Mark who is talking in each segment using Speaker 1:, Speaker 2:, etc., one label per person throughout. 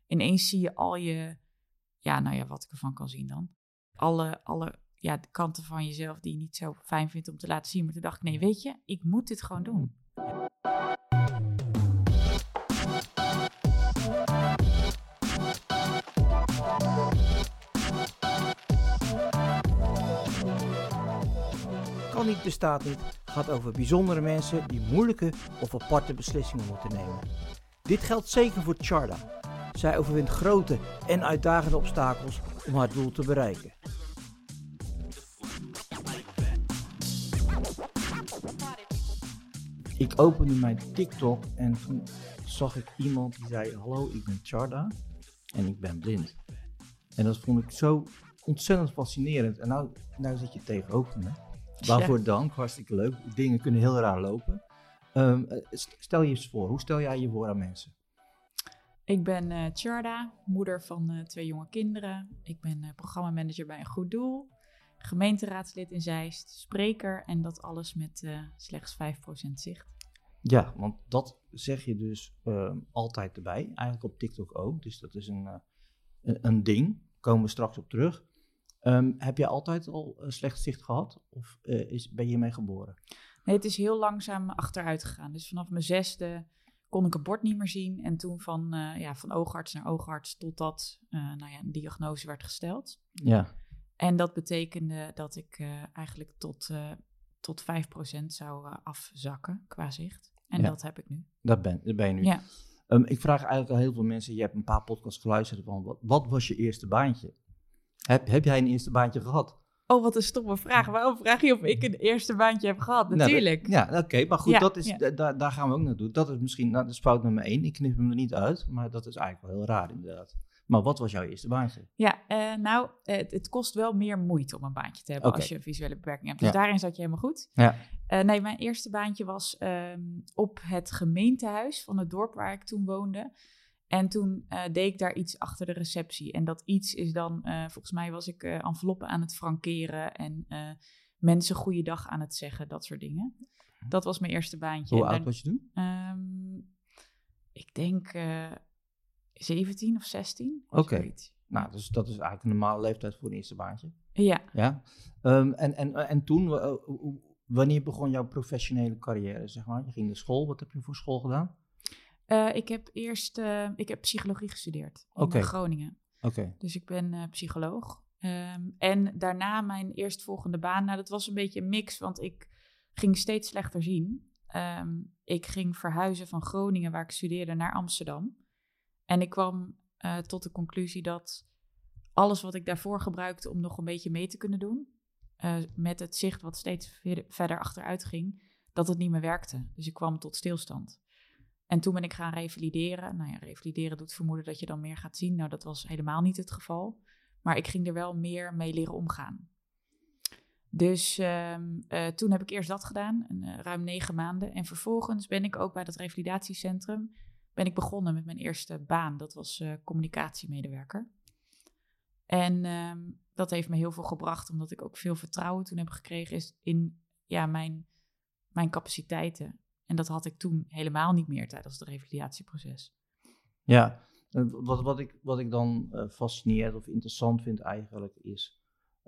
Speaker 1: ineens zie je al je, wat ik ervan kan zien dan. Alle de kanten van jezelf die je niet zo fijn vindt om te laten zien. Maar toen dacht ik, nee, weet je, ik moet dit gewoon doen.
Speaker 2: Kan niet, bestaat niet gaat over bijzondere mensen die moeilijke of aparte beslissingen moeten nemen. Dit geldt zeker voor Tjarda. Zij overwint grote en uitdagende obstakels om haar doel te bereiken. Ik opende mijn TikTok en toen zag ik iemand die zei: hallo, ik ben Tjarda en ik ben blind. En dat vond ik zo ontzettend fascinerend. En nou zit je tegenover me. Waarvoor dank, hartstikke leuk. Dingen kunnen heel raar lopen. Stel je eens voor, hoe stel jij je voor aan mensen?
Speaker 1: Ik ben Tjarda, moeder van 2 jonge kinderen. Ik ben programmamanager bij een goed doel. Gemeenteraadslid in Zeist, spreker en dat alles met slechts 5% zicht.
Speaker 2: Ja, want dat zeg je dus altijd erbij. Eigenlijk op TikTok ook. Dus dat is een ding. Daar komen we straks op terug. Heb je altijd al slecht zicht gehad? Of ben je hiermee geboren?
Speaker 1: Nee, het is heel langzaam achteruit gegaan. Dus vanaf mijn 6e kon ik een bord niet meer zien. En toen van oogarts naar oogarts totdat een diagnose werd gesteld.
Speaker 2: Ja.
Speaker 1: En dat betekende dat ik eigenlijk tot 5% zou afzakken qua zicht. En dat heb ik nu.
Speaker 2: Dat ben je nu.
Speaker 1: Ja.
Speaker 2: Ik vraag eigenlijk al heel veel mensen, je hebt een paar podcasts geluisterd van, wat was je eerste baantje? Heb jij een eerste baantje gehad?
Speaker 1: Oh, wat een stomme vraag. Waarom vraag je of ik een eerste baantje heb gehad? Natuurlijk.
Speaker 2: Oké. Maar goed, daar gaan we ook naartoe. Dat is misschien, dat is fout nummer 1. Ik knip hem er niet uit, maar dat is eigenlijk wel heel raar inderdaad. Maar wat was jouw eerste baantje?
Speaker 1: Ja, het kost wel meer moeite om een baantje te hebben als je een visuele beperking hebt. Dus daarin zat je helemaal goed.
Speaker 2: Ja.
Speaker 1: Mijn eerste baantje was op het gemeentehuis van het dorp waar ik toen woonde. En toen deed ik daar iets achter de receptie. En dat iets is dan, volgens mij was ik enveloppen aan het frankeren en mensen goeiedag aan het zeggen, dat soort dingen. Dat was mijn eerste baantje.
Speaker 2: Hoe oud was je toen?
Speaker 1: Ik denk 17 of 16.
Speaker 2: Oké. Nou, dus dat is eigenlijk een normale leeftijd voor een eerste baantje.
Speaker 1: Ja.
Speaker 2: En toen, wanneer begon jouw professionele carrière, zeg maar? Je ging naar school, wat heb je voor school gedaan?
Speaker 1: Ik heb psychologie gestudeerd in Groningen.
Speaker 2: Oké.
Speaker 1: Dus ik ben psycholoog. En daarna mijn eerstvolgende baan, dat was een beetje een mix, want ik ging steeds slechter zien. Ik ging verhuizen van Groningen, waar ik studeerde, naar Amsterdam. En ik kwam tot de conclusie dat alles wat ik daarvoor gebruikte om nog een beetje mee te kunnen doen, met het zicht wat steeds verder achteruit ging, dat het niet meer werkte. Dus ik kwam tot stilstand. En toen ben ik gaan revalideren. Revalideren doet vermoeden dat je dan meer gaat zien. Nou, dat was helemaal niet het geval. Maar ik ging er wel meer mee leren omgaan. Dus toen heb ik eerst dat gedaan, ruim 9 maanden. En vervolgens ben ik ook bij dat revalidatiecentrum begonnen met mijn eerste baan. Dat was communicatiemedewerker. En dat heeft me heel veel gebracht, omdat ik ook veel vertrouwen toen heb gekregen in mijn capaciteiten. En dat had ik toen helemaal niet meer tijdens het revalidatieproces.
Speaker 2: Ja, wat ik dan fascinerend of interessant vind eigenlijk is,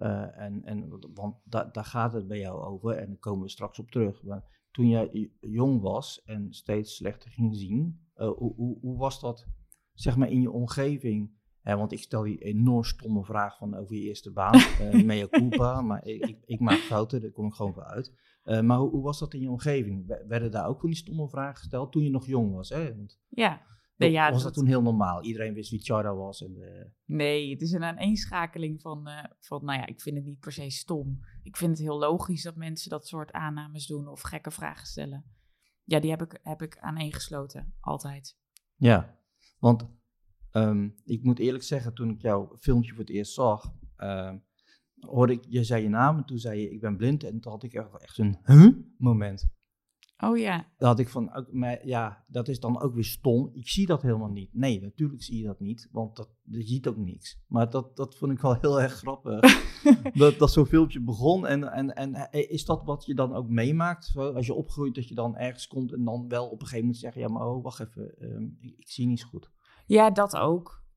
Speaker 2: want daar gaat het bij jou over en daar komen we straks op terug. Maar toen jij jong was en steeds slechter ging zien, hoe was dat, zeg maar, in je omgeving? Want ik stel je enorm stomme vraag over je eerste baan, mea culpa, maar ik maak fouten, daar kom ik gewoon voor uit. Maar hoe was dat in je omgeving? Werden daar ook van die stomme vragen gesteld toen je nog jong was? Hè? Want, was dat toen heel normaal? Iedereen wist wie Tjarda was?
Speaker 1: Nee, het is een aaneenschakeling van ik vind het niet per se stom. Ik vind het heel logisch dat mensen dat soort aannames doen of gekke vragen stellen. Ja, die heb ik aaneengesloten, altijd.
Speaker 2: Ja, want ik moet eerlijk zeggen, toen ik jouw filmpje voor het eerst zag, hoorde ik, je zei je naam en toen zei je, ik ben blind. En toen had ik echt een moment.
Speaker 1: Oh ja.
Speaker 2: Dan had ik van, dat is dan ook weer stom. Ik zie dat helemaal niet. Nee, natuurlijk zie je dat niet, want je ziet ook niks. Maar dat vond ik wel heel erg grappig. dat zo'n filmpje begon. En is dat wat je dan ook meemaakt? Als je opgroeit, dat je dan ergens komt en dan wel op een gegeven moment zegt, ja, maar wacht even, ik zie niet zo goed.
Speaker 1: Ja, dat ook.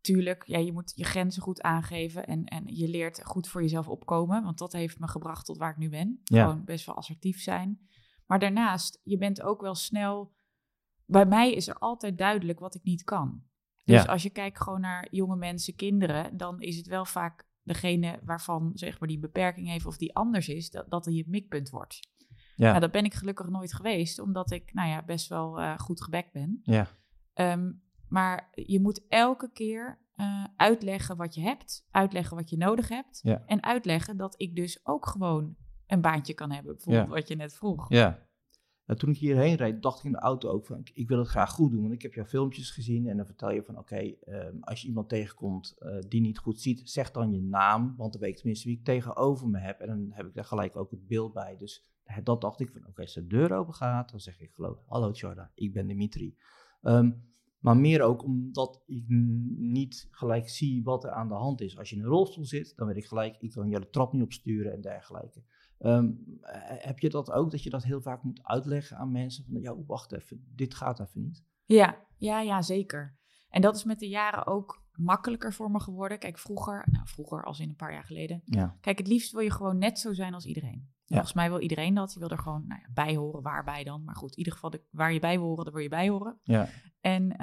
Speaker 1: tuurlijk, je moet je grenzen goed aangeven en je leert goed voor jezelf opkomen. Want dat heeft me gebracht tot waar ik nu ben.
Speaker 2: Ja.
Speaker 1: Gewoon best wel assertief zijn. Maar daarnaast, je bent ook wel snel... Bij mij is er altijd duidelijk wat ik niet kan. Dus als je kijkt gewoon naar jonge mensen, kinderen... dan is het wel vaak degene waarvan zeg maar die beperking heeft of die anders is... dat die het mikpunt wordt.
Speaker 2: Ja.
Speaker 1: Nou, dat ben ik gelukkig nooit geweest, omdat ik best wel goed gebekt ben.
Speaker 2: Ja.
Speaker 1: Maar je moet elke keer uitleggen wat je hebt, uitleggen wat je nodig hebt... en uitleggen dat ik dus ook gewoon een baantje kan hebben, bijvoorbeeld wat je net vroeg.
Speaker 2: Ja. Nou, toen ik hierheen reed, dacht ik in de auto ook van, ik wil het graag goed doen. Want ik heb jouw filmpjes gezien en dan vertel je van, als je iemand tegenkomt die niet goed ziet, zeg dan je naam. Want dan weet ik tenminste wie ik tegenover me heb. En dan heb ik daar gelijk ook het beeld bij. Dus dat dacht ik van, als de deur open gaat, dan zeg ik geloof, hallo Tjarda, ik ben Dimitri. Maar meer ook omdat ik niet gelijk zie wat er aan de hand is. Als je in een rolstoel zit, dan weet ik gelijk, ik kan je de trap niet opsturen en dergelijke. Heb je dat ook, dat je dat heel vaak moet uitleggen aan mensen? Van, wacht even, dit gaat even niet.
Speaker 1: Ja, zeker. En dat is met de jaren ook makkelijker voor me geworden. Kijk, vroeger als in een paar jaar geleden. Ja. Kijk, het liefst wil je gewoon net zo zijn als iedereen. Ja. Volgens mij wil iedereen dat. Je wil er gewoon bij horen, waarbij dan. Maar goed, in ieder geval waar je bij wil horen, daar wil je bij horen. Ja. En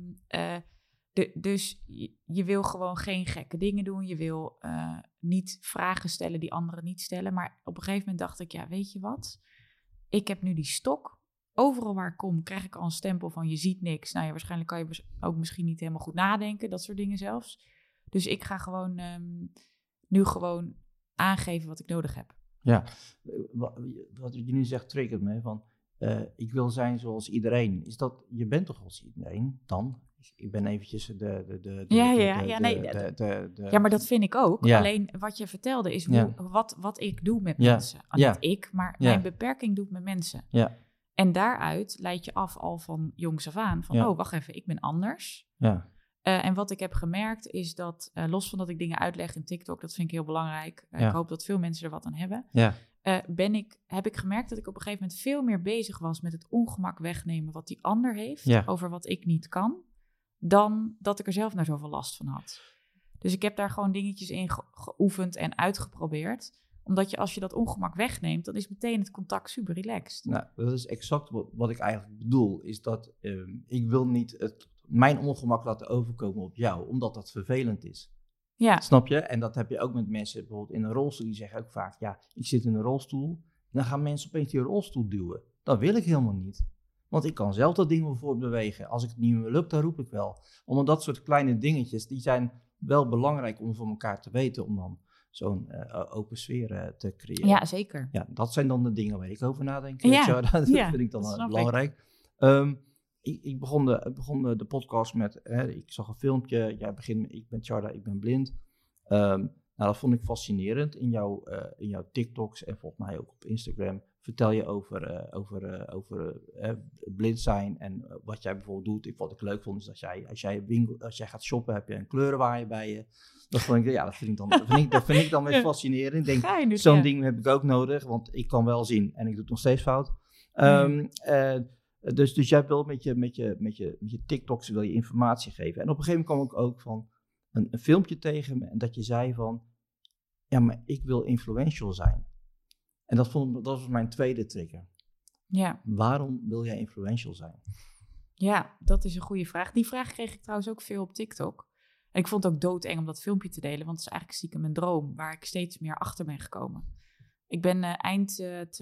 Speaker 1: dus je wil gewoon geen gekke dingen doen. Je wil niet vragen stellen die anderen niet stellen. Maar op een gegeven moment dacht ik, weet je wat? Ik heb nu die stok. Overal waar ik kom, krijg ik al een stempel van je ziet niks. Nou ja, waarschijnlijk kan je ook misschien niet helemaal goed nadenken. Dat soort dingen zelfs. Dus ik ga gewoon nu gewoon aangeven wat ik nodig heb.
Speaker 2: Ja, wat je nu zegt triggert me. Van, ik wil zijn zoals iedereen. Is dat, je bent toch als iedereen dan? Ik ben eventjes
Speaker 1: Ja, maar dat vind ik ook. Ja. Alleen wat je vertelde is wat ik doe met mensen. Niet ik, maar mijn beperking doet met mensen. Ja. En daaruit leid je af al van jongs af aan. Van, wacht even, ik ben anders. Ja. En wat ik heb gemerkt is dat, los van dat ik dingen uitleg in TikTok, dat vind ik heel belangrijk. Ik hoop dat veel mensen er wat aan hebben. Ja. Heb ik gemerkt dat ik op een gegeven moment veel meer bezig was met het ongemak wegnemen wat die ander heeft over wat ik niet kan, dan dat ik er zelf nou zoveel last van had. Dus ik heb daar gewoon dingetjes in geoefend en uitgeprobeerd. Omdat als je dat ongemak wegneemt, dan is meteen het contact super relaxed.
Speaker 2: Nou, dat is exact wat ik eigenlijk bedoel. Is dat ik wil niet mijn ongemak laten overkomen op jou, omdat dat vervelend is. Ja. Snap je? En dat heb je ook met mensen bijvoorbeeld in een rolstoel. Die zeggen ook vaak, ik zit in een rolstoel. En dan gaan mensen opeens die rolstoel duwen. Dat wil ik helemaal niet. Want ik kan zelf dat ding wel voortbewegen. Als ik het niet meer lukt, dan roep ik wel. Omdat dat soort kleine dingetjes, die zijn wel belangrijk om van elkaar te weten. Om dan zo'n open sfeer te creëren.
Speaker 1: Ja, zeker.
Speaker 2: Ja, dat zijn dan de dingen waar ik over nadenk. Ja. Dat vind ik dan belangrijk. Ik begon de podcast met, ik zag een filmpje. Ik ben Tjarda, ik ben blind. Dat vond ik fascinerend. In jouw TikToks en volgens mij ook op Instagram vertel je over blind zijn en wat jij bijvoorbeeld doet. Wat ik leuk vond is dat als jij gaat shoppen, heb je een kleurenwaaier bij je. Dat vind ik dan weer fascinerend. Ik denk, zo'n ding heb ik ook nodig, want ik kan wel zien en ik doe het nog steeds fout. Dus jij wil met je TikToks wil je informatie geven. En op een gegeven moment kwam ik ook van een filmpje tegen me en dat je zei van, maar ik wil influential zijn. En dat was mijn tweede trigger. Ja. Waarom wil jij influential zijn?
Speaker 1: Ja, dat is een goede vraag. Die vraag kreeg ik trouwens ook veel op TikTok. En ik vond het ook doodeng om dat filmpje te delen, want het is eigenlijk stiekem mijn droom, waar ik steeds meer achter ben gekomen. Ik ben eind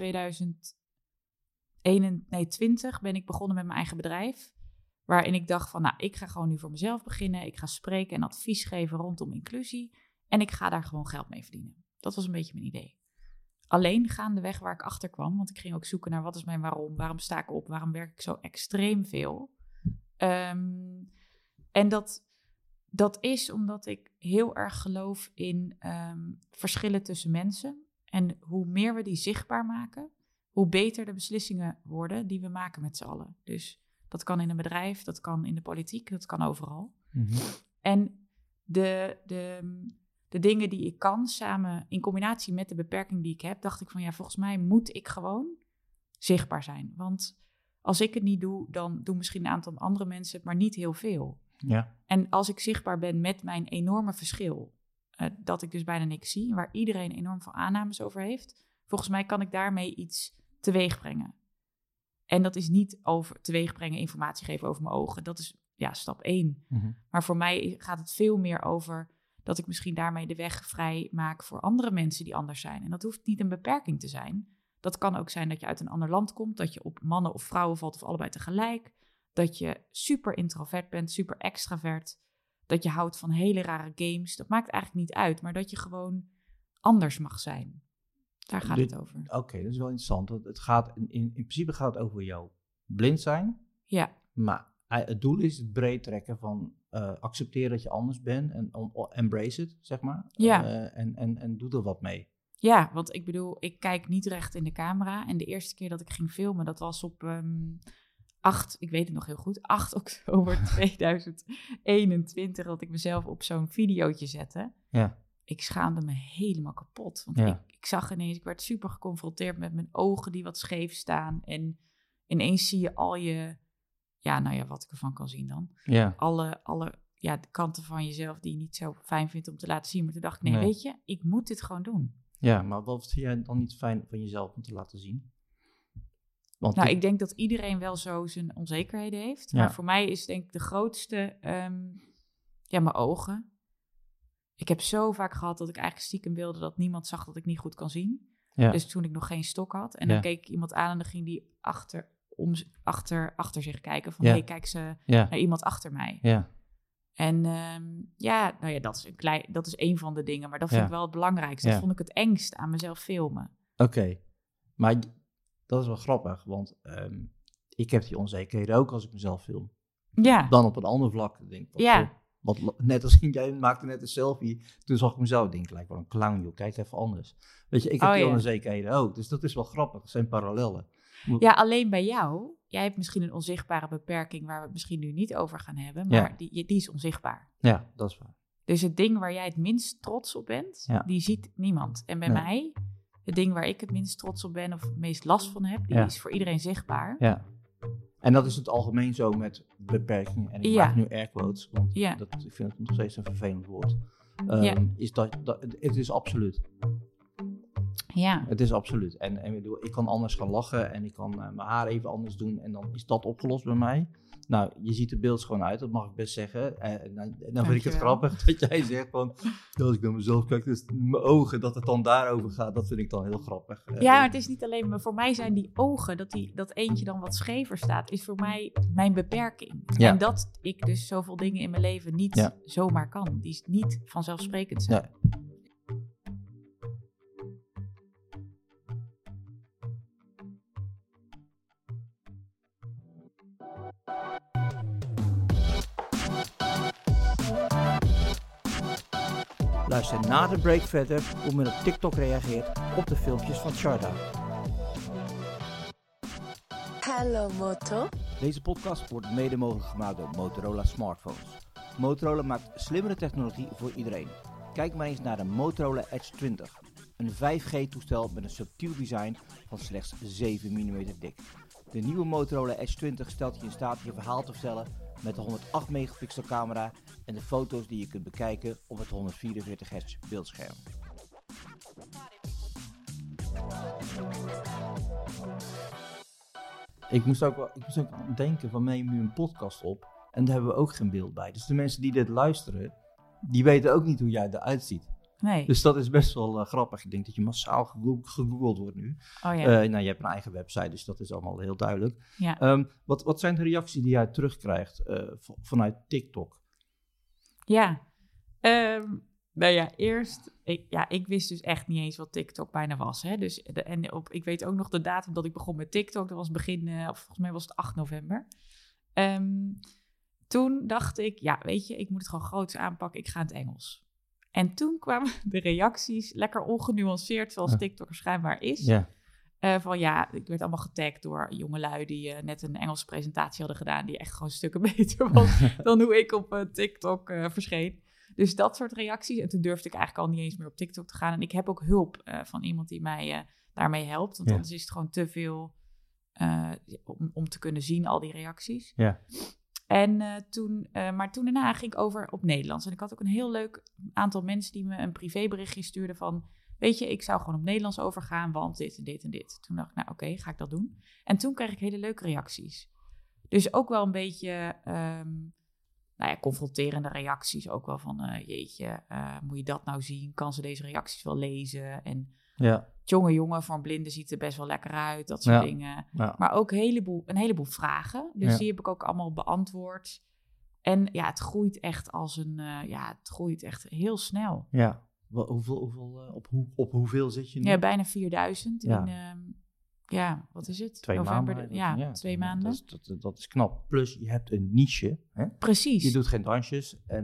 Speaker 1: 2020 ben ik begonnen met mijn eigen bedrijf, waarin ik dacht van, ik ga gewoon nu voor mezelf beginnen. Ik ga spreken en advies geven rondom inclusie en ik ga daar gewoon geld mee verdienen. Dat was een beetje mijn idee. Alleen gaandeweg waar ik achter kwam, want ik ging ook zoeken naar wat is mijn waarom sta ik op, waarom werk ik zo extreem veel. En dat is omdat ik heel erg geloof in verschillen tussen mensen. En hoe meer we die zichtbaar maken, hoe beter de beslissingen worden die we maken met z'n allen. Dus dat kan in een bedrijf, dat kan in de politiek, dat kan overal. Mm-hmm. En de dingen die ik kan, samen in combinatie met de beperking die ik heb, dacht ik van volgens mij moet ik gewoon zichtbaar zijn. Want als ik het niet doe, dan doen misschien een aantal andere mensen het, maar niet heel veel.
Speaker 2: Ja.
Speaker 1: En als ik zichtbaar ben met mijn enorme verschil, dat ik dus bijna niks zie, waar iedereen enorm veel aannames over heeft, volgens mij kan ik daarmee iets teweeg brengen. En dat is niet over teweeg brengen, informatie geven over mijn ogen. Dat is stap 1.
Speaker 2: Mhm.
Speaker 1: Maar voor mij gaat het veel meer over dat ik misschien daarmee de weg vrij maak voor andere mensen die anders zijn. En dat hoeft niet een beperking te zijn. Dat kan ook zijn dat je uit een ander land komt, dat je op mannen of vrouwen valt of allebei tegelijk. Dat je super introvert bent, super extravert. Dat je houdt van hele rare games. Dat maakt eigenlijk niet uit, maar dat je gewoon anders mag zijn. Daar gaat het over.
Speaker 2: Oké, dat is wel interessant. Het gaat in principe gaat het over jou blind zijn.
Speaker 1: Ja.
Speaker 2: Maar het doel is het breed trekken van accepteer dat je anders bent en embrace it, zeg maar.
Speaker 1: Ja.
Speaker 2: En doe er wat mee.
Speaker 1: Ja, want ik bedoel, ik kijk niet recht in de camera. En de eerste keer dat ik ging filmen, dat was op 8 oktober 2021, dat ik mezelf op zo'n videootje zette.
Speaker 2: Ja.
Speaker 1: Ik schaamde me helemaal kapot. Want ik zag ineens, ik werd super geconfronteerd met mijn ogen die wat scheef staan. En ineens zie je al je, wat ik ervan kan zien dan.
Speaker 2: Ja.
Speaker 1: Alle de kanten van jezelf die je niet zo fijn vindt om te laten zien. Maar toen dacht ik, weet je, ik moet dit gewoon doen.
Speaker 2: Ja, maar wat vind jij dan niet fijn van jezelf om te laten zien? Want
Speaker 1: ik denk dat iedereen wel zo zijn onzekerheden heeft. Maar voor mij is denk ik de grootste, mijn ogen. Ik heb zo vaak gehad dat ik eigenlijk stiekem wilde dat niemand zag dat ik niet goed kan zien. Ja. Dus toen ik nog geen stok had. En dan keek ik iemand aan en dan ging die achter zich kijken. Van, hey, kijk ze naar iemand achter mij.
Speaker 2: Ja.
Speaker 1: En dat is een van de dingen. Maar dat vind ik wel het belangrijkste. Dat vond ik het engst aan mezelf filmen.
Speaker 2: Oké. Maar dat is wel grappig. Want ik heb die onzekerheden ook als ik mezelf film.
Speaker 1: Ja.
Speaker 2: Dan op een ander vlak. Denk ik, net als jij maakte net een selfie. Toen zag ik mezelf. Denk ik, lijkt wel een clown, joh. Kijk even anders. Weet je, ik heb die onzekerheden ook. Dus dat is wel grappig. Dat zijn parallellen.
Speaker 1: Ja, alleen bij jou. Jij hebt misschien een onzichtbare beperking waar we het misschien nu niet over gaan hebben. Maar die is onzichtbaar.
Speaker 2: Ja, dat is waar.
Speaker 1: Dus het ding waar jij het minst trots op bent, die ziet niemand. En bij mij, het ding waar ik het minst trots op ben of het meest last van heb, die is voor iedereen zichtbaar.
Speaker 2: Ja. En dat is het algemeen zo met beperkingen. En ik maak nu airquotes, want ik vind het nog steeds een vervelend woord. Is dat het is absoluut.
Speaker 1: Ja.
Speaker 2: Het is absoluut. En ik kan anders gaan lachen en ik kan mijn haar even anders doen en dan is dat opgelost bij mij. Nou, je ziet de beeld gewoon uit, dat mag ik best zeggen. En dan vind ik het grappig dat jij zegt van, als ik naar mezelf kijk, dus mijn ogen, dat het dan daarover gaat, dat vind ik dan heel grappig.
Speaker 1: Ja, maar het is niet alleen, maar voor mij zijn die ogen, dat eentje dan wat schever staat, is voor mij mijn beperking. Ja. En dat ik dus zoveel dingen in mijn leven niet zomaar kan, die niet vanzelfsprekend zijn. Ja.
Speaker 2: Luister na de break verder hoe men op TikTok reageert op de filmpjes van Sharda.
Speaker 3: Hallo Moto.
Speaker 2: Deze podcast wordt mede mogelijk gemaakt door Motorola smartphones. Motorola maakt slimmere technologie voor iedereen. Kijk maar eens naar de Motorola Edge 20. Een 5G-toestel met een subtiel design van slechts 7 mm dik. De nieuwe Motorola Edge 20 stelt je in staat je verhaal te vertellen met de 108 megapixel camera en de foto's die je kunt bekijken op het 144 Hz beeldscherm. Ik moest ook denken van neem nu een podcast op en daar hebben we ook geen beeld bij. Dus de mensen die dit luisteren, die weten ook niet hoe jij eruit ziet.
Speaker 1: Nee.
Speaker 2: Dus dat is best wel grappig. Ik denk dat je massaal gegoogeld wordt nu.
Speaker 1: Oh, ja.
Speaker 2: Je hebt een eigen website, dus dat is allemaal heel duidelijk.
Speaker 1: Ja.
Speaker 2: Wat zijn de reacties die jij terugkrijgt vanuit TikTok?
Speaker 1: Ja, eerst... Ik wist dus echt niet eens wat TikTok bijna was. Hè? Dus, ik weet ook nog de datum dat ik begon met TikTok. Dat was volgens mij was het 8 november. Toen dacht ik, weet je, ik moet het gewoon groots aanpakken. Ik ga in het Engels. En toen kwamen de reacties lekker ongenuanceerd, zoals TikTok schijnbaar is.
Speaker 2: Ja.
Speaker 1: Ik werd allemaal getagd door jongelui die net een Engelse presentatie hadden gedaan, die echt gewoon stukken beter was dan hoe ik op TikTok verscheen. Dus dat soort reacties. En toen durfde ik eigenlijk al niet eens meer op TikTok te gaan. En ik heb ook hulp van iemand die mij daarmee helpt. Want anders is het gewoon te veel om te kunnen zien, al die reacties.
Speaker 2: Ja.
Speaker 1: En toen daarna ging ik over op Nederlands. En ik had ook een heel leuk aantal mensen die me een privéberichtje stuurden van... Weet je, ik zou gewoon op Nederlands overgaan, want dit en dit en dit. Toen dacht ik, nou oké, ga ik dat doen. En toen kreeg ik hele leuke reacties. Dus ook wel een beetje, confronterende reacties. Ook wel van, jeetje, moet je dat nou zien? Kan ze deze reacties wel lezen? En jongen, voor een blinde ziet er best wel lekker uit. Dat soort dingen. Ja. Maar ook een heleboel vragen. Dus die heb ik ook allemaal beantwoord. En ja, het groeit echt het groeit echt heel snel.
Speaker 2: Ja. Op hoeveel zit je nu?
Speaker 1: Ja, bijna 4000 in, wat is het?
Speaker 2: 2
Speaker 1: November,
Speaker 2: maanden.
Speaker 1: 2 maanden.
Speaker 2: Dat is knap. Plus, je hebt een niche. Hè?
Speaker 1: Precies.
Speaker 2: Je doet geen dansjes en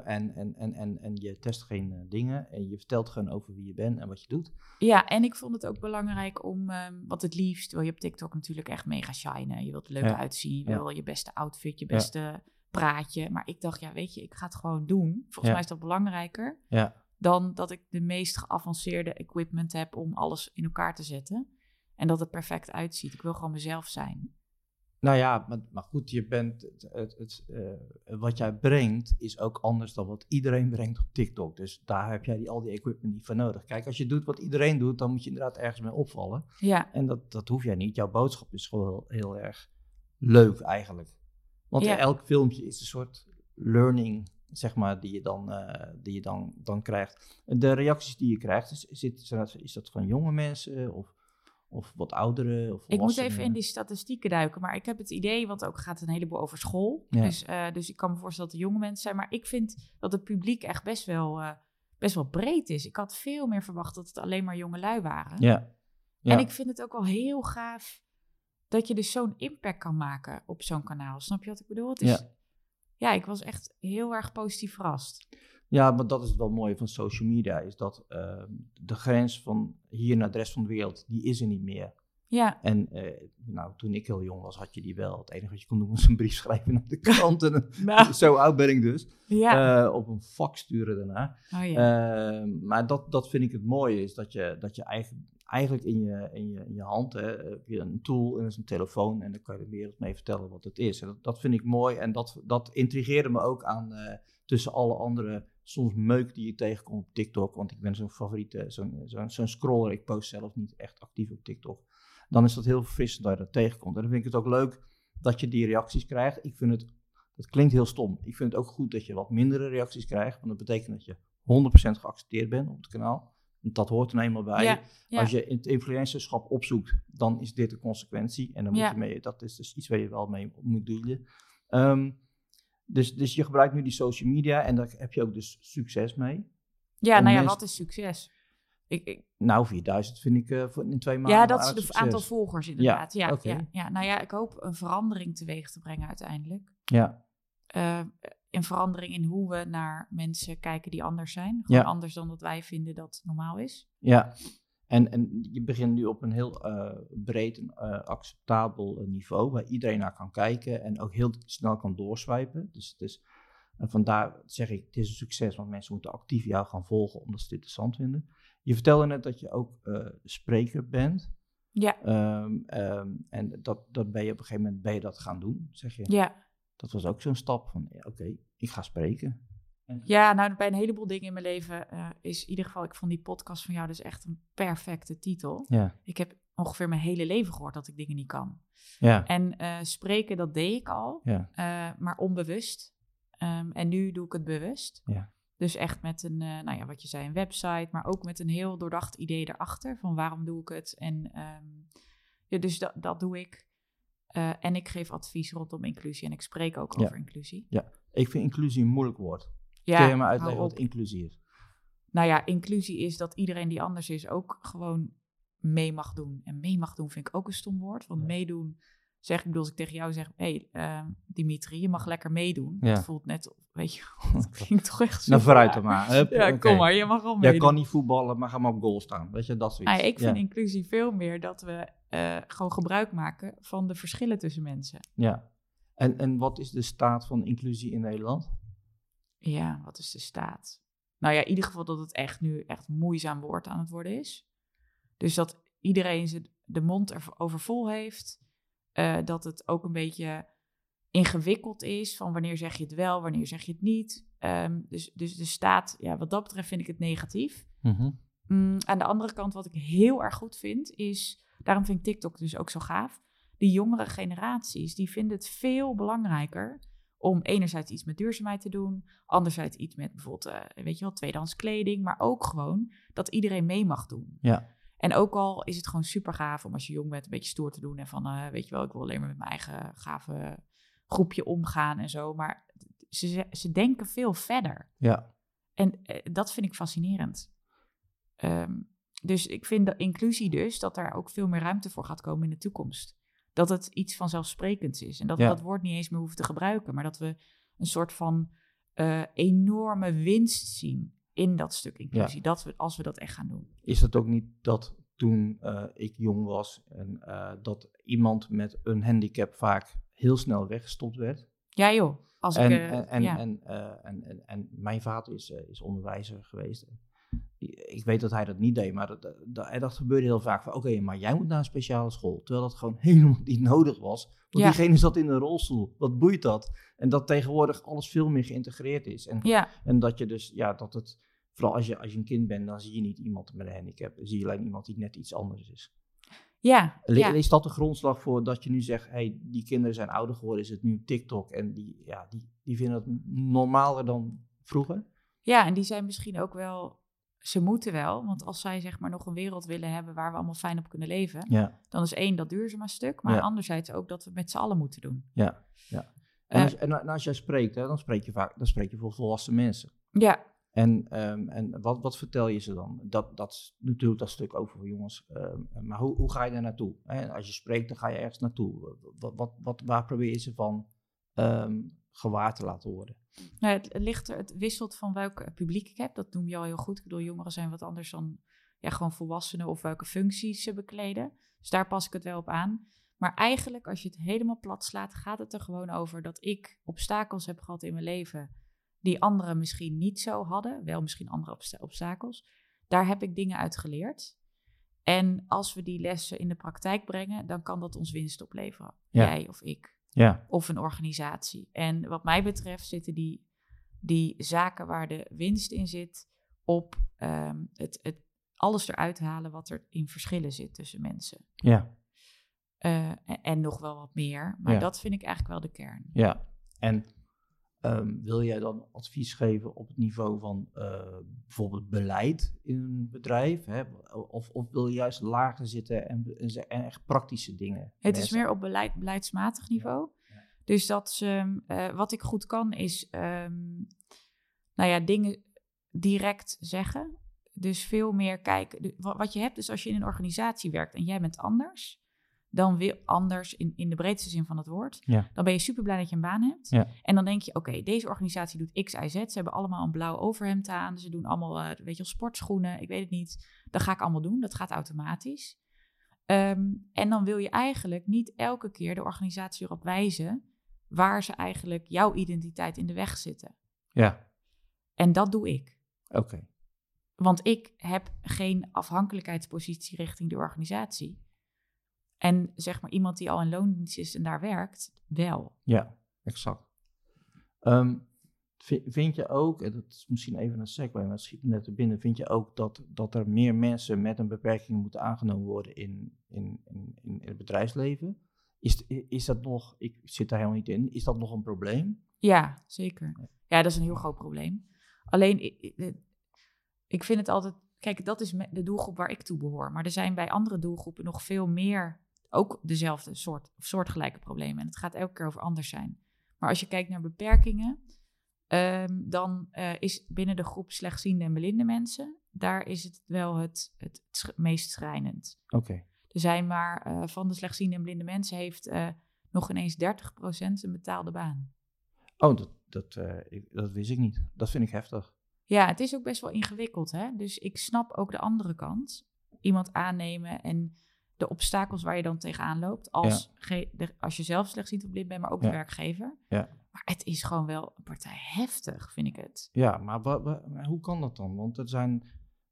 Speaker 2: je test geen dingen. En je vertelt gewoon over wie je bent en wat je doet.
Speaker 1: Ja, en ik vond het ook belangrijk om, wat het liefst wil je op TikTok natuurlijk echt mega shinen. Je wilt er leuk uitzien, je wil je beste outfit, je beste praatje. Maar ik dacht, weet je, ik ga het gewoon doen. Volgens mij is dat belangrijker. Ja. Dan dat ik de meest geavanceerde equipment heb om alles in elkaar te zetten. En dat het perfect uitziet. Ik wil gewoon mezelf zijn.
Speaker 2: Nou ja, maar goed, je bent wat jij brengt is ook anders dan wat iedereen brengt op TikTok. Dus daar heb jij al die equipment niet voor nodig. Kijk, als je doet wat iedereen doet, dan moet je inderdaad ergens mee opvallen. Ja. En dat hoef jij niet. Jouw boodschap is gewoon heel erg leuk eigenlijk. Want elk filmpje is een soort learning, zeg maar, die je dan krijgt. De reacties die je krijgt, is dat van jonge mensen of wat ouderen? Of
Speaker 1: ik moet even in die statistieken duiken, maar ik heb het idee, want ook gaat een heleboel over school. Ja. Dus ik kan me voorstellen dat er jonge mensen zijn, maar ik vind dat het publiek echt best wel breed is. Ik had veel meer verwacht dat het alleen maar jongelui waren. Ja. Ja. En ik vind het ook wel heel gaaf dat je dus zo'n impact kan maken op zo'n kanaal. Snap je wat ik bedoel? Het is, ik was echt heel erg positief verrast.
Speaker 2: Ja, maar dat is wel mooi van social media, is dat de grens van hier naar de rest van de wereld, die is er niet meer. Ja. En toen ik heel jong was, had je die wel. Het enige wat je kon doen was een brief schrijven naar de krant. En zo oud ben ik dus. Ja. Op een fax sturen daarna. Oh, ja. Maar dat vind ik het mooie, is dat je eigenlijk in je hand heb je een tool en dat is een telefoon. En dan kan je de wereld mee vertellen wat het is. En dat vind ik mooi. En dat intrigeerde me ook aan tussen alle andere soms meuk die je tegenkomt op TikTok. Want ik ben zo'n favoriete, zo'n scroller. Ik post zelf niet echt actief op TikTok. Dan is dat heel verfrissend dat je dat tegenkomt. En dan vind ik het ook leuk dat je die reacties krijgt. Ik vind dat klinkt heel stom. Ik vind het ook goed dat je wat mindere reacties krijgt. Want dat betekent dat je 100% geaccepteerd bent op het kanaal. Want dat hoort er eenmaal bij. Ja, ja. Als je het influencerschap opzoekt, dan is dit de consequentie. En dan moet je mee, dat is dus iets waar je wel mee moet dealen. Dus je gebruikt nu die social media en daar heb je ook dus succes mee.
Speaker 1: Ja, wat is succes?
Speaker 2: 4000 vind ik in 2 maanden.
Speaker 1: Ja, dat is het aantal volgers inderdaad. Ja, okay. Ik hoop een verandering teweeg te brengen uiteindelijk. Ja. Een verandering in hoe we naar mensen kijken die anders zijn. Gewoon anders dan dat wij vinden dat normaal is. Ja,
Speaker 2: en je begint nu op een heel breed en acceptabel niveau, waar iedereen naar kan kijken en ook heel snel kan doorswipen. Dus vandaar zeg ik, het is een succes, want mensen moeten actief jou gaan volgen omdat ze het interessant vinden. Je vertelde net dat je ook spreker bent. Ja. En dat ben je op een gegeven moment dat gaan doen, zeg je. Ja. Dat was ook zo'n stap van, oké, ik ga spreken.
Speaker 1: Ja, bij een heleboel dingen in mijn leven is in ieder geval, ik vond die podcast van jou dus echt een perfecte titel. Ja. Ik heb ongeveer mijn hele leven gehoord dat ik dingen niet kan. Ja. En spreken, dat deed ik al, maar onbewust. En nu doe ik het bewust. Ja. Dus echt met een, wat je zei, een website, maar ook met een heel doordacht idee erachter van waarom doe ik het. En dus dat doe ik. En ik geef advies rondom inclusie en ik spreek ook over inclusie. Ja,
Speaker 2: ik vind inclusie een moeilijk woord. Ja, kun je me uitleggen wat inclusie is?
Speaker 1: Nou ja, inclusie is dat iedereen die anders is ook gewoon mee mag doen. En mee mag doen vind ik ook een stom woord. Want meedoen, als ik tegen jou zeg, Dimitri, je mag lekker meedoen. Ja. Het voelt net, weet je, dat klinkt toch echt zo.
Speaker 2: Nou, vooruit dan maar.
Speaker 1: Kom maar, je mag al meedoen.
Speaker 2: Jij kan niet voetballen, maar ga maar op goal staan. Weet je, dat zoiets.
Speaker 1: Ik vind inclusie veel meer dat we gewoon gebruik maken van de verschillen tussen mensen.
Speaker 2: Ja. En wat is de staat van inclusie in Nederland?
Speaker 1: Ja, wat is de staat? Nou ja, in ieder geval dat het nu echt moeizaam woord aan het worden is. Dus dat iedereen de mond erover vol heeft. Dat het ook een beetje ingewikkeld is. Van wanneer zeg je het wel, wanneer zeg je het niet. Dus de staat, wat dat betreft vind ik het negatief.
Speaker 2: Mm-hmm.
Speaker 1: Aan de andere kant, wat ik heel erg goed vind, is... Daarom vind ik TikTok dus ook zo gaaf. Die jongere generaties, die vinden het veel belangrijker... om enerzijds iets met duurzaamheid te doen... anderzijds iets met bijvoorbeeld, tweedehands kleding... maar ook gewoon dat iedereen mee mag doen.
Speaker 2: Ja.
Speaker 1: En ook al is het gewoon super gaaf om als je jong bent... een beetje stoer te doen en van, ik wil alleen maar met mijn eigen gave groepje omgaan en zo. Maar ze denken veel verder.
Speaker 2: Ja.
Speaker 1: En dat vind ik fascinerend. Dus ik vind de inclusie dus... dat er ook veel meer ruimte voor gaat komen in de toekomst. Dat het iets vanzelfsprekends is. En dat we dat woord niet eens meer hoeven te gebruiken. Maar dat we een soort van enorme winst zien in dat stuk inclusie.
Speaker 2: Ja.
Speaker 1: Als we dat echt gaan doen.
Speaker 2: Is het ook niet dat toen ik jong was... en dat iemand met een handicap vaak heel snel weggestopt werd?
Speaker 1: Ja joh.
Speaker 2: En mijn vader is onderwijzer geweest. Ik weet dat hij dat niet deed, maar dat gebeurde heel vaak van... Oké, maar jij moet naar een speciale school. Terwijl dat gewoon helemaal niet nodig was. Want diegene zat in een rolstoel. Wat boeit dat? En dat tegenwoordig alles veel meer geïntegreerd is. En dat je dus, dat het... Vooral als je een kind bent, dan zie je niet iemand met een handicap. Dan zie je alleen iemand die net iets anders is.
Speaker 1: Ja.
Speaker 2: Is dat de grondslag voor dat je nu zegt... die kinderen zijn ouder geworden, is het nu TikTok. En die vinden het normaler dan vroeger?
Speaker 1: Ja, en die zijn misschien ook wel... Ze moeten wel, want als zij zeg maar nog een wereld willen hebben... waar we allemaal fijn op kunnen leven... dan is 1 dat duurzame stuk... maar anderzijds ook dat we het met z'n allen moeten doen.
Speaker 2: Ja. En als jij spreekt, hè, dan spreek je voor volwassen mensen.
Speaker 1: Ja.
Speaker 2: En wat vertel je ze dan? Dat is natuurlijk dat stuk over voor jongens. Maar hoe ga je daar naartoe? Hè? Als je spreekt, dan ga je ergens naartoe. Waar probeer je ze van gewaar te laten worden?
Speaker 1: Nou, het wisselt van welk publiek ik heb. Dat noem je al heel goed. Ik bedoel, jongeren zijn wat anders dan gewoon volwassenen... of welke functies ze bekleden. Dus daar pas ik het wel op aan. Maar eigenlijk, als je het helemaal plat slaat... gaat het er gewoon over dat ik obstakels heb gehad in mijn leven... die anderen misschien niet zo hadden. Wel misschien andere obstakels. Daar heb ik dingen uit geleerd. En als we die lessen in de praktijk brengen... dan kan dat ons winst opleveren.
Speaker 2: Ja.
Speaker 1: Jij of ik.
Speaker 2: Ja.
Speaker 1: Of een organisatie. En wat mij betreft zitten die zaken waar de winst in zit... op het alles eruit halen wat er in verschillen zit tussen mensen.
Speaker 2: Ja.
Speaker 1: En nog wel wat meer. Maar dat vind ik eigenlijk wel de kern.
Speaker 2: Ja. En wil jij dan advies geven op het niveau van bijvoorbeeld beleid in een bedrijf? Hè? Of wil je juist lager zitten en echt praktische dingen?
Speaker 1: Het is meer op beleidsmatig niveau. Ja. Dus dat wat ik goed kan is dingen direct zeggen. Dus veel meer kijken. Wat je hebt is als je in een organisatie werkt en jij bent anders... dan weer anders in de breedste zin van het woord. Ja. Dan ben je super blij dat je een baan hebt. Ja. En dan denk je, oké, deze organisatie doet X, Y, Z. Ze hebben allemaal een blauw overhemd aan. Ze doen allemaal, sportschoenen. Ik weet het niet. Dat ga ik allemaal doen. Dat gaat automatisch. En dan wil je eigenlijk niet elke keer de organisatie erop wijzen... waar ze eigenlijk jouw identiteit in de weg zitten. Ja. En dat doe ik.
Speaker 2: Oké.
Speaker 1: Want ik heb geen afhankelijkheidspositie richting de organisatie... En zeg maar iemand die al in loondienst is en daar werkt, wel.
Speaker 2: Ja, exact. Vind je ook, en dat is misschien even een segue, maar het schiet me net te binnen. Vind je ook dat er meer mensen met een beperking moeten aangenomen worden in het bedrijfsleven? Is dat nog, ik zit daar helemaal niet in, is dat nog een probleem?
Speaker 1: Ja, zeker. Ja, dat is een heel groot probleem. Alleen, ik vind het altijd, kijk, dat is de doelgroep waar ik toe behoor. Maar er zijn bij andere doelgroepen nog veel meer... ook dezelfde soortgelijke problemen. En het gaat elke keer over anders zijn. Maar als je kijkt naar beperkingen... dan is binnen de groep slechtziende en blinde mensen... daar is het wel het meest schrijnend.
Speaker 2: Oké.
Speaker 1: Er zijn maar van de slechtziende en blinde mensen... heeft nog ineens 30% een betaalde baan.
Speaker 2: Oh, dat wist ik niet. Dat vind ik heftig.
Speaker 1: Ja, het is ook best wel ingewikkeld. Hè? Dus ik snap ook de andere kant. Iemand aannemen en... de obstakels waar je dan tegenaan loopt... als je zelf slechtziend of blind bent... maar ook de werkgever. Ja. Maar het is gewoon wel een partij heftig, vind ik het.
Speaker 2: Ja, maar hoe kan dat dan? Want er zijn...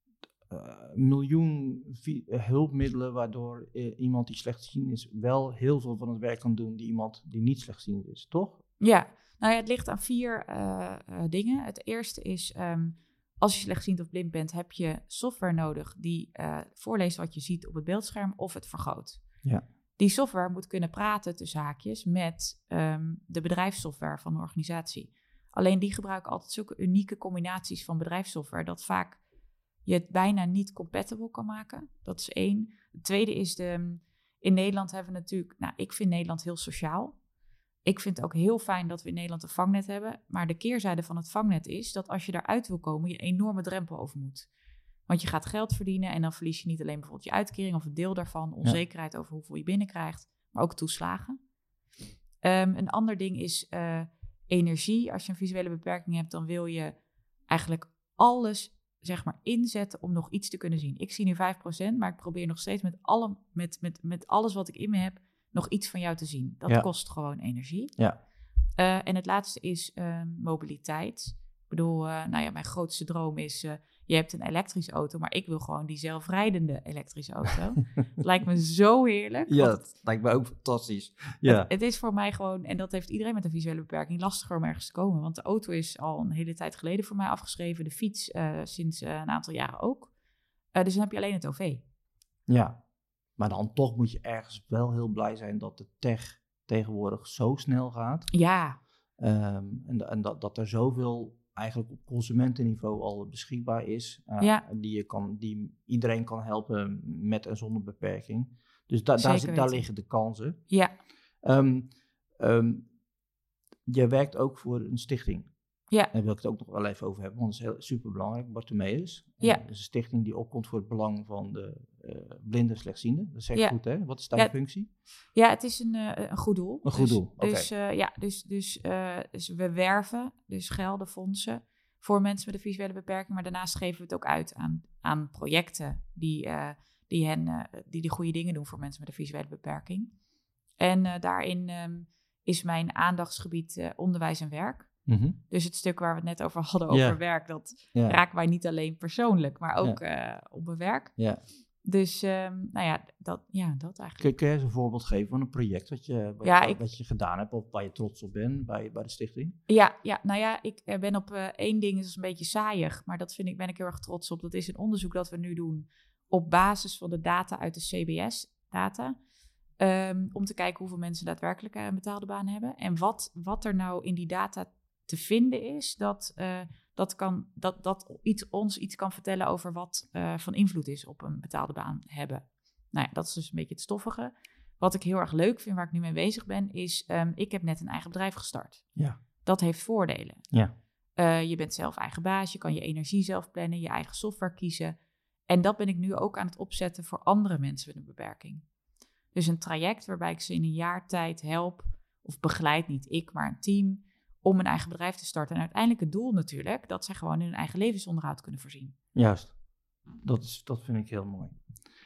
Speaker 2: miljoen hulpmiddelen waardoor iemand die slechtziend is wel heel veel van het werk kan doen die iemand die niet slechtziend is, toch?
Speaker 1: Ja, nou ja, het ligt aan 4 dingen. Het eerste is, als je slechtziend of blind bent, heb je software nodig die voorleest wat je ziet op het beeldscherm of het vergroot.
Speaker 2: Ja.
Speaker 1: Die software moet kunnen praten tussen haakjes met de bedrijfssoftware van de organisatie. Alleen die gebruiken altijd zulke unieke combinaties van bedrijfssoftware dat vaak je het bijna niet compatible kan maken. Dat is 1. Het tweede is, in Nederland hebben we natuurlijk, ik vind Nederland heel sociaal. Ik vind het ook heel fijn dat we in Nederland een vangnet hebben. Maar de keerzijde van het vangnet is dat als je daaruit wil komen, je een enorme drempel over moet. Want je gaat geld verdienen en dan verlies je niet alleen bijvoorbeeld je uitkering of een deel daarvan, onzekerheid over hoeveel je binnenkrijgt, maar ook toeslagen. Een ander ding is energie. Als je een visuele beperking hebt, dan wil je eigenlijk alles zeg maar inzetten om nog iets te kunnen zien. Ik zie nu 5%, maar ik probeer nog steeds met alles wat ik in me heb nog iets van jou te zien. Dat kost gewoon energie.
Speaker 2: Ja.
Speaker 1: En het laatste is mobiliteit. Ik bedoel, mijn grootste droom is, je hebt een elektrische auto, maar ik wil gewoon die zelfrijdende elektrische auto. Lijkt me zo heerlijk.
Speaker 2: Ja, dat lijkt me ook fantastisch. Ja.
Speaker 1: Het is voor mij gewoon, en dat heeft iedereen met een visuele beperking, lastiger om ergens te komen. Want de auto is al een hele tijd geleden voor mij afgeschreven. De fiets sinds een aantal jaren ook. Dus dan heb je alleen het OV.
Speaker 2: Ja, maar dan toch moet je ergens wel heel blij zijn dat de tech tegenwoordig zo snel gaat.
Speaker 1: Ja.
Speaker 2: En dat er zoveel eigenlijk op consumentenniveau al beschikbaar is. Die iedereen kan helpen met en zonder beperking. Dus daar liggen de kansen.
Speaker 1: Ja.
Speaker 2: Je werkt ook voor een stichting.
Speaker 1: Ja.
Speaker 2: Daar wil ik het ook nog wel even over hebben, want dat is super belangrijk. Bartimeus.
Speaker 1: Ja.
Speaker 2: Dat is een stichting die opkomt voor het belang van de blinde en slechtzienden. Dat zeg ik goed, hè? Wat is daar je functie?
Speaker 1: Ja, het is een goed doel.
Speaker 2: Een goed doel, oké.
Speaker 1: Dus we werven dus gelden, fondsen voor mensen met een visuele beperking. Maar daarnaast geven we het ook uit aan projecten die de goede dingen doen voor mensen met een visuele beperking. En daarin is mijn aandachtsgebied onderwijs en werk. Mm-hmm. Dus het stuk waar we het net over hadden, over werk, dat raakt mij niet alleen persoonlijk, maar ook op mijn werk.
Speaker 2: Ja.
Speaker 1: Dus dat eigenlijk.
Speaker 2: Kun je eens een voorbeeld geven van een project wat je gedaan hebt of waar je trots op bent bij de stichting?
Speaker 1: Ik ben op 1 ding, dat is een beetje saaiig, maar dat ben ik heel erg trots op. Dat is een onderzoek dat we nu doen op basis van de data uit de CBS-data. Om te kijken hoeveel mensen daadwerkelijk een betaalde baan hebben. En wat er nou in die data te vinden is, dat ons iets kan vertellen over wat van invloed is op een betaalde baan hebben. Nou ja, dat is dus een beetje het stoffige. Wat ik heel erg leuk vind, waar ik nu mee bezig ben, is ik heb net een eigen bedrijf gestart.
Speaker 2: Ja.
Speaker 1: Dat heeft voordelen.
Speaker 2: Ja.
Speaker 1: Je bent zelf eigen baas, je kan je energie zelf plannen, je eigen software kiezen. En dat ben ik nu ook aan het opzetten voor andere mensen met een beperking. Dus een traject waarbij ik ze in een jaar tijd help, of begeleid, niet ik, maar een team, om een eigen bedrijf te starten. En uiteindelijk het doel natuurlijk, dat zij gewoon hun eigen levensonderhoud kunnen voorzien.
Speaker 2: Juist, dat vind ik heel mooi.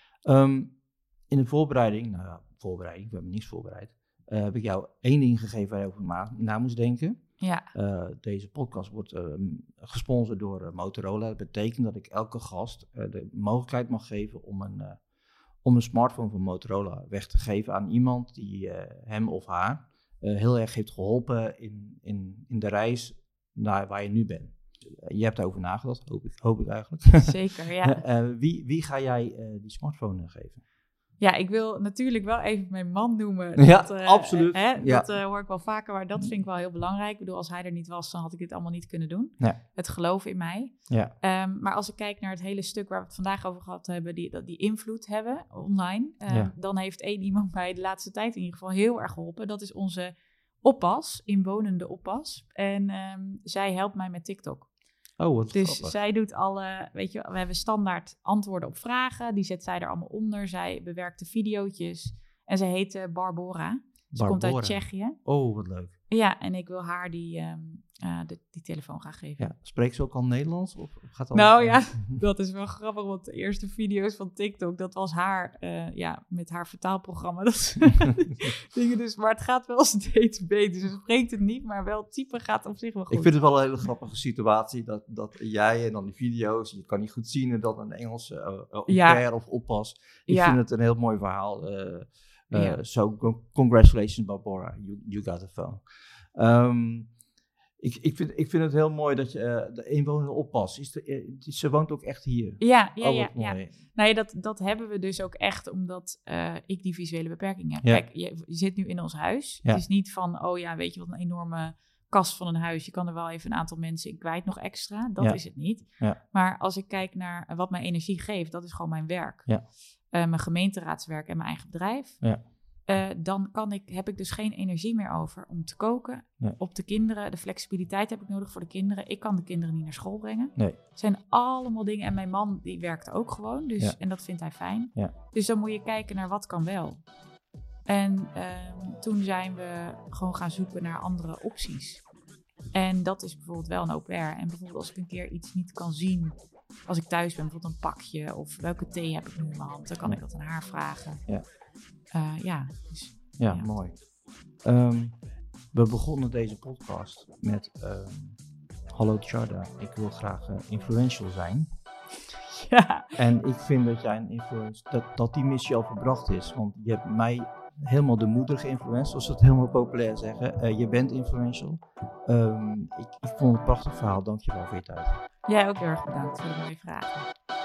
Speaker 2: In de voorbereiding, we hebben niets voorbereid, heb ik jou 1 ding gegeven waar je over na moest denken. Ja. Deze podcast wordt gesponsord door Motorola. Dat betekent dat ik elke gast de mogelijkheid mag geven om een smartphone van Motorola weg te geven aan iemand die hem of haar heel erg heeft geholpen in de reis naar waar je nu bent. Je hebt daarover nagedacht, hoop ik eigenlijk.
Speaker 1: Zeker, ja.
Speaker 2: Wie ga jij die smartphone geven?
Speaker 1: Ja, ik wil natuurlijk wel even mijn man noemen.
Speaker 2: Ja, absoluut.
Speaker 1: Dat hoor ik wel vaker, maar dat vind ik wel heel belangrijk. Ik bedoel, als hij er niet was, dan had ik dit allemaal niet kunnen doen. Ja. Het geloof in mij. Ja. Maar als ik kijk naar het hele stuk waar we het vandaag over gehad hebben, die invloed hebben online, dan heeft 1 iemand mij de laatste tijd in ieder geval heel erg geholpen. Dat is onze oppas, inwonende oppas. En zij helpt mij met TikTok.
Speaker 2: Oh, wat
Speaker 1: dus
Speaker 2: grappig.
Speaker 1: Zij doet alle, we hebben standaard antwoorden op vragen. Die zet zij er allemaal onder. Zij bewerkt de videootjes. En zij heet Barbora. Ze komt uit Tsjechië.
Speaker 2: Oh, wat leuk.
Speaker 1: Ja, en ik wil haar die telefoon ga geven.
Speaker 2: Ja. Spreekt ze ook al Nederlands? Of gaat
Speaker 1: Nou ja, dat is wel grappig, want de eerste video's van TikTok, dat was haar, met haar vertaalprogramma. Dat dingen dus, maar het gaat wel steeds beter. Ze spreekt het niet, maar wel typen gaat op zich wel goed.
Speaker 2: Ik vind het wel een hele grappige situatie dat jij en dan die video's, je kan niet goed zien en dan een Engelse au pair of oppas. Ik vind het een heel mooi verhaal. So congratulations Barbara, you got a phone. Ik vind het heel mooi dat je de eenwonende oppas. Ze woont ook echt hier.
Speaker 1: Ja.
Speaker 2: Mooi.
Speaker 1: Nou ja, dat hebben we dus ook echt omdat ik die visuele beperking heb.
Speaker 2: Ja.
Speaker 1: Kijk, je zit nu in ons huis.
Speaker 2: Ja.
Speaker 1: Het is niet van, weet je wat, een enorme kast van een huis. Je kan er wel even een aantal mensen in kwijt nog extra. Dat is het niet. Ja. Maar als ik kijk naar wat mij energie geeft, dat is gewoon mijn werk.
Speaker 2: Ja.
Speaker 1: Mijn gemeenteraadswerk en mijn eigen bedrijf. Ja. Dan heb ik dus geen energie meer over om te koken. Nee. Op de kinderen, de flexibiliteit heb ik nodig voor de kinderen. Ik kan de kinderen niet naar school brengen. Nee. Het zijn allemaal dingen. En mijn man, die werkt ook gewoon. Dus, en dat vindt hij fijn. Ja. Dus dan moet je kijken naar wat kan wel. En toen zijn we gewoon gaan zoeken naar andere opties. En dat is bijvoorbeeld wel een au pair. En bijvoorbeeld als ik een keer iets niet kan zien, als ik thuis ben, bijvoorbeeld een pakje of welke thee heb ik nu in mijn hand, dan kan ik dat aan haar vragen. Ja.
Speaker 2: Mooi. We begonnen deze podcast met hallo Tjarda, ik wil graag influential zijn. Ja. En ik vind dat jij een influencer, dat die missie al verbracht is. Want je hebt mij helemaal de moeder geïnfluenced, zoals ze het helemaal populair zeggen. Je bent influential. Ik vond het een prachtig verhaal. Dankjewel voor je tijd.
Speaker 1: Jij ook heel erg bedankt voor de mooie vragen.